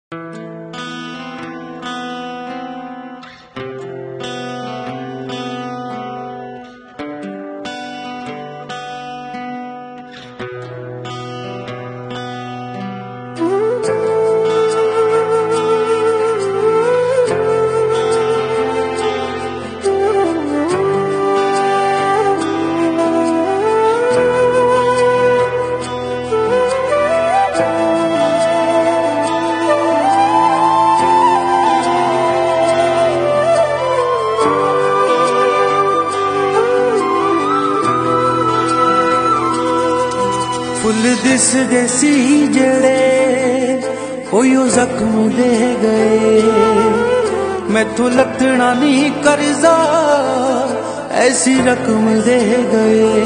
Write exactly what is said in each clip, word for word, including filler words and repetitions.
Full दिसदे सी जड़े OYO जख्म दे गए। मैथों लथना नहीं कर्जा ऐसी रकम दे गए।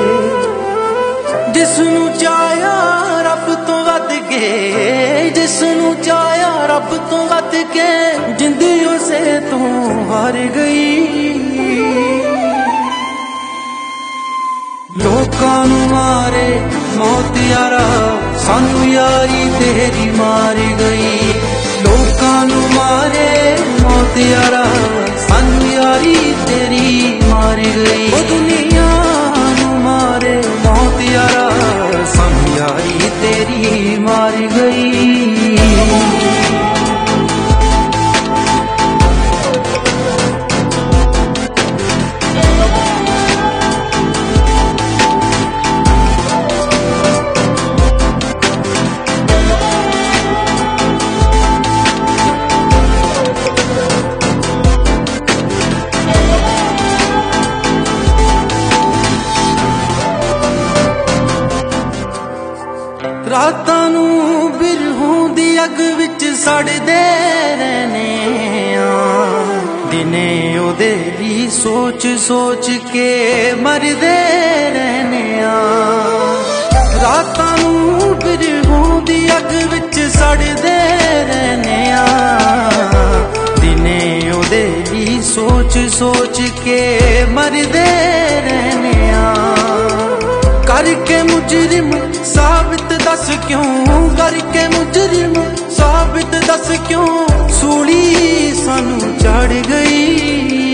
जिसनू चाया रब तो वध के, जिसनू चाया रब तो वध के, जिंदगी उसे तो हार गई। लोकां नू मारे मौत यारा सानू यारी तेरी मार गई। लोकां नू मारे मौत यारा सानू यारी तेरी मार गई। ओ दुनिया नू मारे मौत यारा सानू यारी तेरी मार गई। रातां नू बिरहूं दी अग विच सड़दे रहने आ। दिने ओदे ली सोच सोच के मरदे रहने आ। रातां नू बिरहूं दी अग विच सड़दे रहने आ। दिने ओदे ली सोच सोच के मरदे रहने आ। करके मुजरिम साबित दस क्यों, करके मुजरिम साबित दस क्यों, सूली सानू चढ़ गई।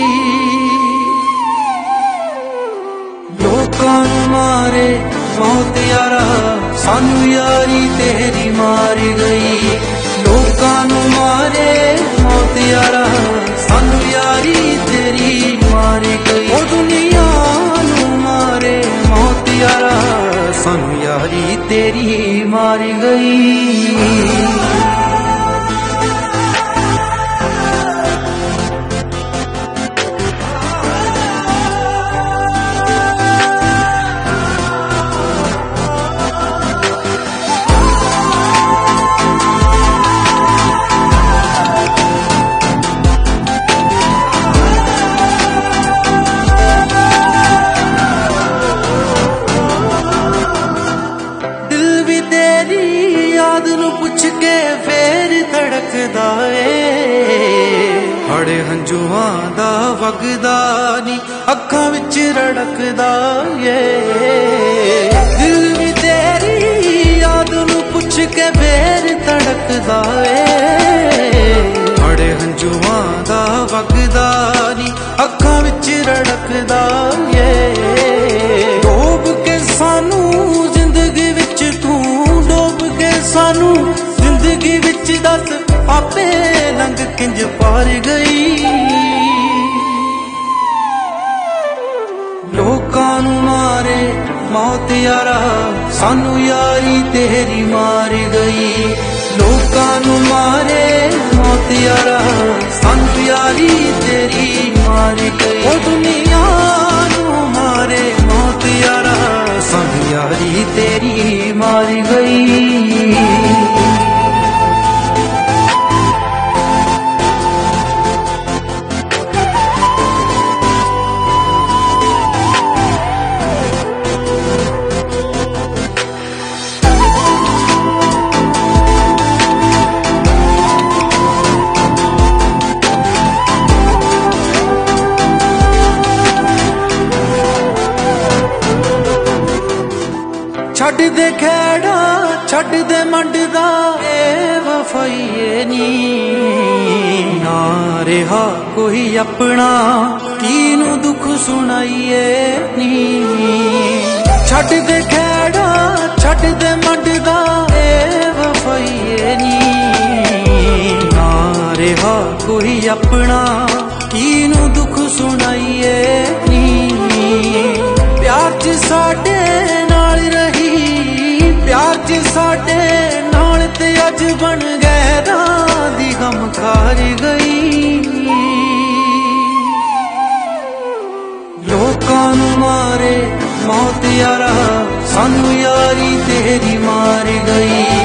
लोकां नू मारे मौत यारा सानू यारी तेरी मार गई। लोकां नू मारे मौत यारा सानू यारी तेरी मार गई। ओ दुनिया नू मारे मौत यारा सानू यारी तेरी मार गई। हड़े हंजुआं दा वगदा नी अखां विच रड़कदा ये। दिल भी तेरी याद नू पुछ के फेर धड़कदा ए। हड़े हंजुआं दा वगदा नी अखां विच रड़कदा ये। डोब के सानू जिंदगी विच तू, डोब के सानू जिंदगी विच दस आपे लंघ किंज पार गई। लोकां नू मारे मौत यारा सानू यारी तेरी मार गई। लोकां नू मारे मौत यारा सानू यारी तेरी मार गई। ओ दुनिया नू मारे मौत यारा सानू यारी तेरी मार गई। जाइए नी ना रहा कोई अपना कीनू दुख सुनाइए नी छड़ दे खैड़ा छड़ दे मंडदा ए वफाइए नी ना रहा कोई अपना कीनू दुख सुनाइए नी प्यार च साडे नाल रही प्यार च साडे नाल ते अज बन गए दी गम खार गई लोकां नू मारे मौत यारा सानू यारी तेरी मार गई।